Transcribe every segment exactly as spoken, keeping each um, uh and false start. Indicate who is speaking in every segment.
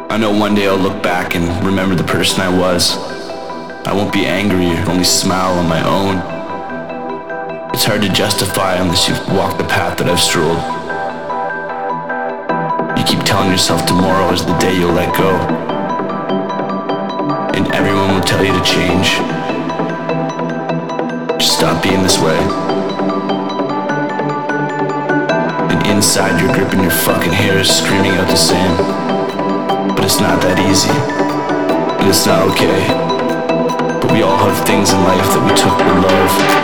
Speaker 1: I know one day I'll look back and remember the person I was. I won't be angry, only smile on my own. It's hard to justify unless you've walked the path that I've strolled. You keep telling yourself tomorrow is the day you'll let go. And everyone will tell you to change. Just stop being this way. And inside you're gripping your fucking hairs, screaming out the same. But it's not that easy. And it's not okay. But we all have things in life that we took with love.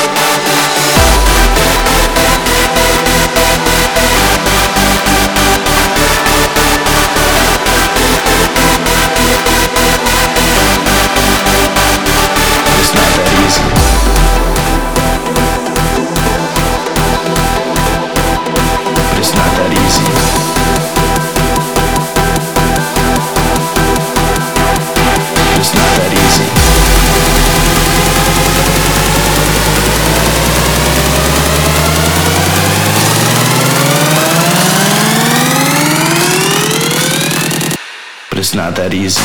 Speaker 1: But it's not that easy.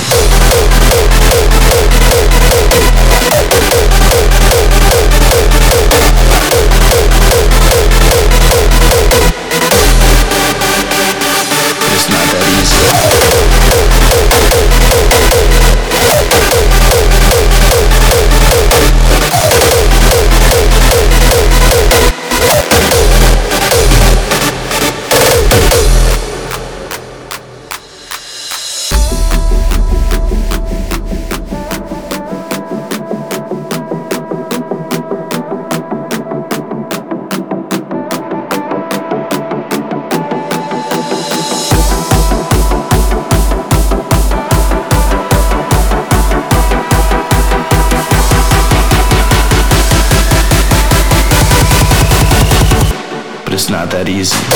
Speaker 1: It's not that But it's not that easy.